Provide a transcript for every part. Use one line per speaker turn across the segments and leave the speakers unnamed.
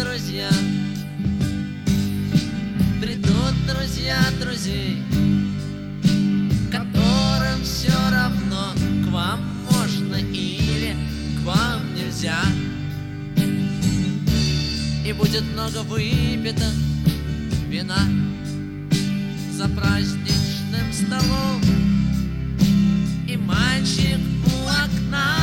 друзья, придут друзья друзей, которым все равно, к вам можно или к вам нельзя. И будет много выпито вина за праздничным столом, и мальчик у окна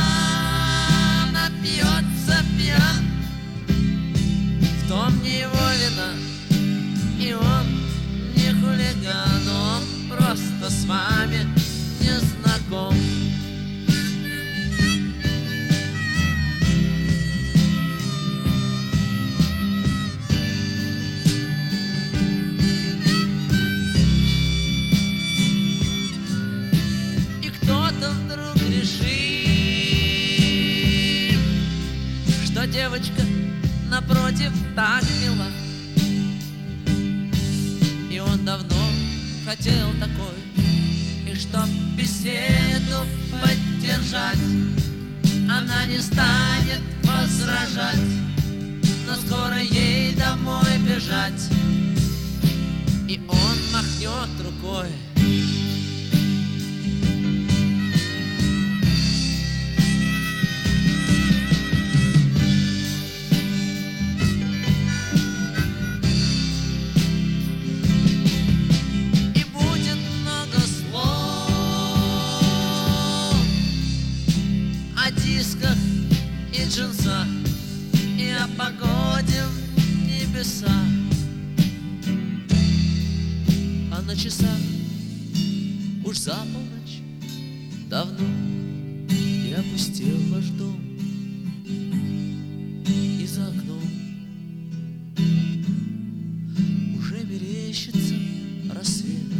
напьется пьян. В том не его вина, и он не хулиган, он просто с вами не знаком. И кто-то вдруг решит, что девочка напротив так мила, и он давно хотел такой, и чтоб беседу поддержать, она не станет возражать, но скоро ей домой бежать, и он махнет рукой. О дисках и джинсах, и о погоде в небесах. А на часах уж за полночь давно, и опустел ваш дом, и за окном уже мерещится рассвет.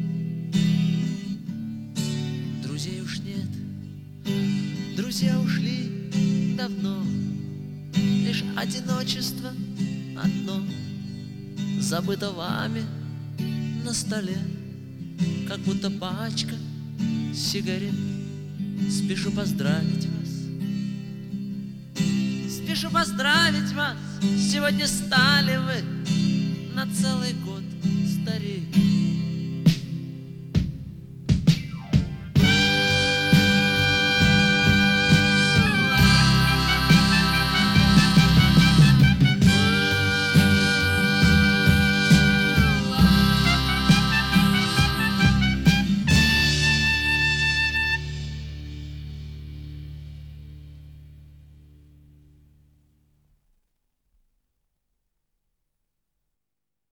Друзей уж нет, друзья ушли давно, лишь одиночество одно забыто вами на столе, как будто пачка сигарет. Спешу поздравить вас, спешу поздравить вас, сегодня стали вы на целый год старее.